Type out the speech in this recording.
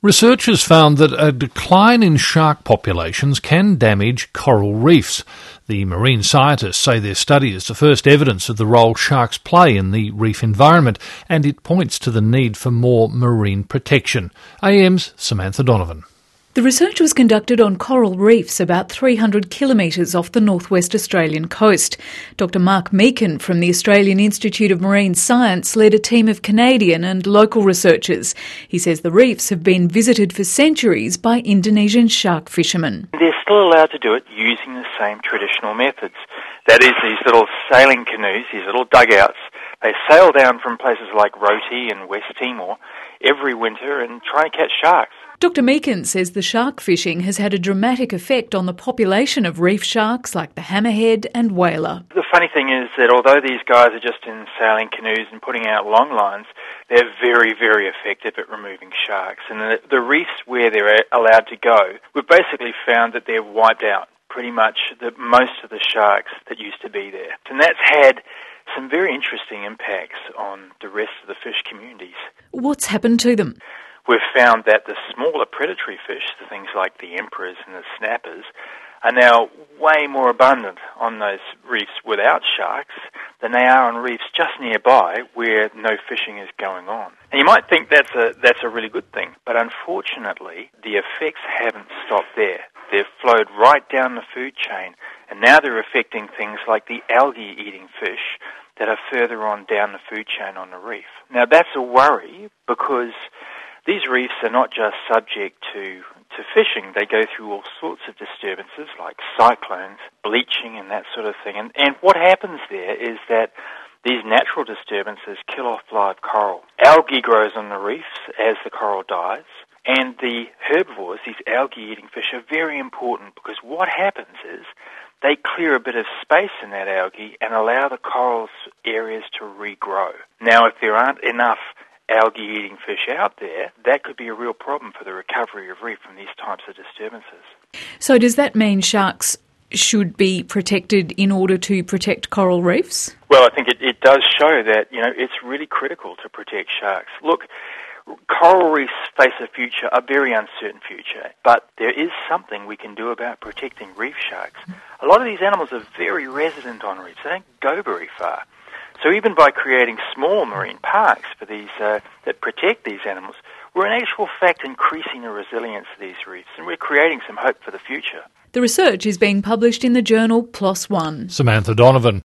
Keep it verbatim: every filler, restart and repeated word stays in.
Researchers found that a decline in shark populations can damage coral reefs. The marine scientists say their study is the first evidence of the role sharks play in the reef environment, and it points to the need for more marine protection. A M's Samantha Donovan. The research was conducted on coral reefs about three hundred kilometres off the northwest Australian coast. Doctor Mark Meakin from the Australian Institute of Marine Science led a team of Canadian and local researchers. He says the reefs have been visited for centuries by Indonesian shark fishermen. They're still allowed to do it using the same traditional methods. That is, these little sailing canoes, these little dugouts. They sail down from places like Roti and West Timor every winter and try and catch sharks. Doctor Meakin says the shark fishing has had a dramatic effect on the population of reef sharks like the hammerhead and whaler. The funny thing is that although these guys are just in sailing canoes and putting out long lines, they're very, very effective at removing sharks. And the, the reefs where they're allowed to go, we've basically found that they've wiped out pretty much the, most of the sharks that used to be there. And that's had some very interesting impacts on the rest of the fish communities. What's happened to them? We've found that the smaller predatory fish, the things like the emperors and the snappers, are now way more abundant on those reefs without sharks than they are on reefs just nearby where no fishing is going on. And you might think that's a that's a really good thing, but unfortunately the effects haven't stopped there. They've flowed right down the food chain, and now they're affecting things like the algae-eating fish that are further on down the food chain on the reef. Now that's a worry because these reefs are not just subject to, to fishing. They go through all sorts of disturbances like cyclones, bleaching and that sort of thing. And, and what happens there is that these natural disturbances kill off live coral. Algae grows on the reefs as the coral dies. And the herbivores, these algae-eating fish, are very important because what happens is they clear a bit of space in that algae and allow the coral's areas to regrow. Now, if there aren't enough algae-eating fish out there, that could be a real problem for the recovery of reef from these types of disturbances. So does that mean sharks should be protected in order to protect coral reefs? Well, I think it, it does show that, you know, it's really critical to protect sharks. Look, coral reefs face a future, a very uncertain future, but there is something we can do about protecting reef sharks. A lot of these animals are very resident on reefs. They don't go very far. So even by creating small marine parks for these uh, that protect these animals, we're in actual fact increasing the resilience of these reefs, and we're creating some hope for the future. The research is being published in the journal PLOS One. Samantha Donovan.